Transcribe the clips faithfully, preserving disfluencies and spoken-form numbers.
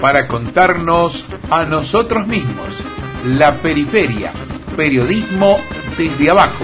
para contarnos a nosotros mismos. La Periferia, periodismo desde abajo.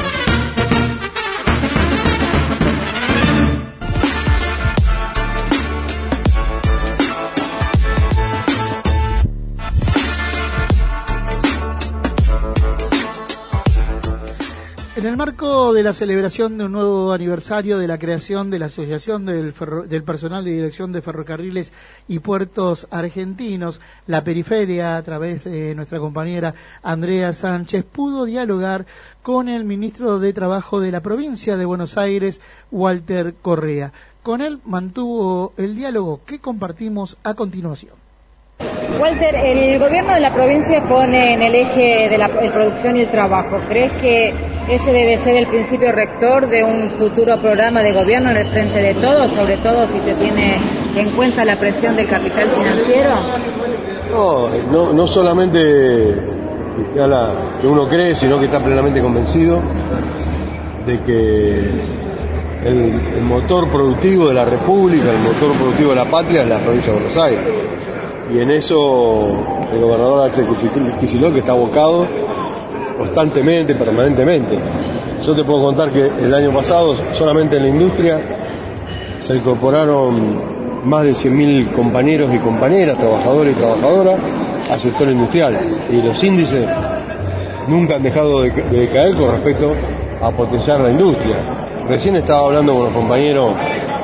En el marco de la celebración de un nuevo aniversario de la creación de la Asociación del, Ferro, del Personal de Dirección de Ferrocarriles y Puertos Argentinos, la Periferia, a través de nuestra compañera Andrea Sánchez, pudo dialogar con el ministro de Trabajo de la provincia de Buenos Aires, Walter Correa. Con él mantuvo el diálogo que compartimos a continuación. Walter, el gobierno de la provincia pone en el eje de la el producción y el trabajo. ¿Crees que ese debe ser el principio rector de un futuro programa de gobierno en el frente de todos, sobre todo si se tiene en cuenta la presión del capital financiero? No, no, no solamente que uno cree, sino que está plenamente convencido de que el, el motor productivo de la República, el motor productivo de la patria es la provincia de Buenos Aires. Y en eso el gobernador Axel Kicillof, que está abocado constantemente, permanentemente. Yo te puedo contar que el año pasado, solamente en la industria, se incorporaron más de cien mil compañeros y compañeras, trabajadores y trabajadoras, al sector industrial. Y los índices nunca han dejado de, de decaer con respecto a potenciar la industria. Recién estaba hablando con los compañeros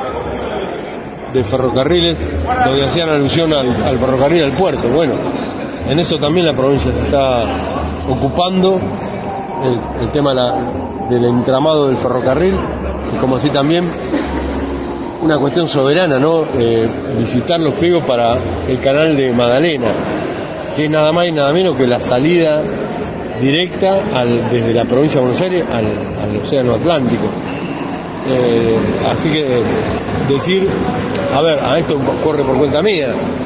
de ferrocarriles, donde hacían alusión al, al ferrocarril al puerto. Bueno, en eso también la provincia se está ocupando, el, el tema la, del entramado del ferrocarril, y como así también una cuestión soberana, ¿no? Eh, visitar los pliegos para el canal de Magdalena, que es nada más y nada menos que la salida directa al, desde la provincia de Buenos Aires al, al océano Atlántico. Eh, así que decir, a ver, a esto corre por cuenta mía,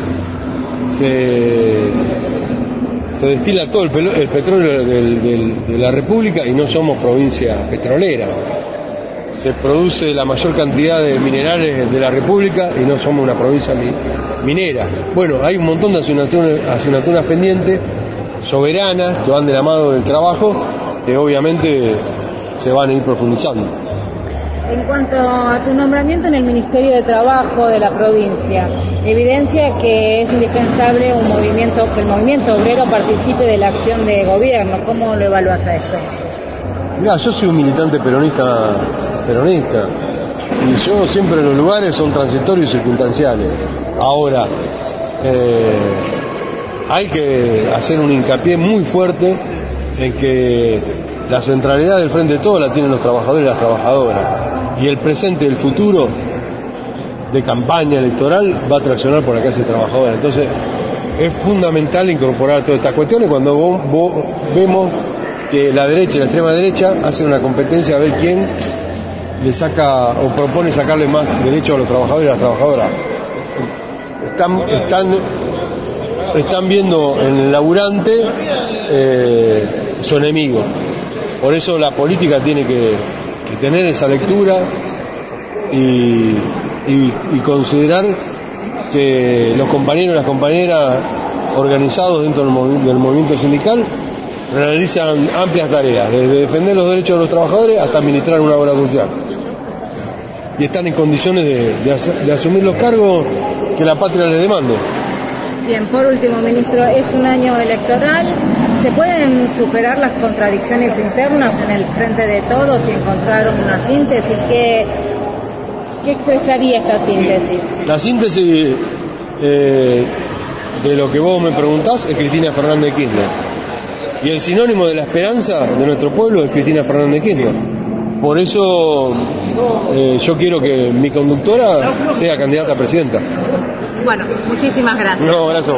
se, se destila todo el, pelo, el petróleo del, del, de la República y no somos provincia petrolera. Se produce la mayor cantidad de minerales de la República y no somos una provincia mi, minera. Bueno, hay un montón de asignaturas, asignaturas pendientes, soberanas, que van de la mano del trabajo, que obviamente se van a ir profundizando. En cuanto a tu nombramiento en el Ministerio de Trabajo de la provincia, evidencia que es indispensable un movimiento, que el movimiento obrero participe de la acción de gobierno. ¿Cómo lo evalúas a esto? Mirá, yo soy un militante peronista, peronista, y yo siempre en los lugares son transitorios y circunstanciales. Ahora, eh, hay que hacer un hincapié muy fuerte en que la centralidad del frente de todo la tienen los trabajadores y las trabajadoras. Y el presente y el futuro de campaña electoral va a traccionar por la clase trabajadora. Entonces es fundamental incorporar todas estas cuestiones cuando vos, vos vemos que la derecha y la extrema derecha hacen una competencia a ver quién le saca o propone sacarle más derechos a los trabajadores y a las trabajadoras. Están, están, están viendo en el laburante eh, su enemigo. Por eso la política tiene que, que tener esa lectura y, y, y considerar que los compañeros y las compañeras organizados dentro del, movi- del movimiento sindical realizan amplias tareas, desde defender los derechos de los trabajadores hasta administrar una obra social. Y están en condiciones de, de, hacer, de asumir los cargos que la patria les demande. Bien, por último, ministro, es un año electoral. ¿Se pueden superar las contradicciones internas en el frente de todos y encontrar una síntesis? ¿Qué, qué expresaría esta síntesis? La síntesis eh, de lo que vos me preguntás es Cristina Fernández de Kirchner. Y el sinónimo de la esperanza de nuestro pueblo es Cristina Fernández de Kirchner. Por eso eh, yo quiero que mi conductora sea candidata a presidenta. Bueno, muchísimas gracias. No, gracias.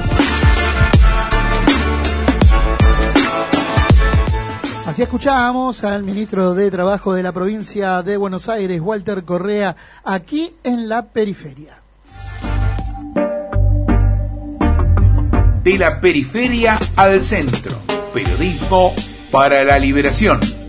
Así escuchábamos al ministro de Trabajo de la provincia de Buenos Aires, Walter Correa, aquí en la Periferia. De la periferia al centro. Periodismo para la liberación.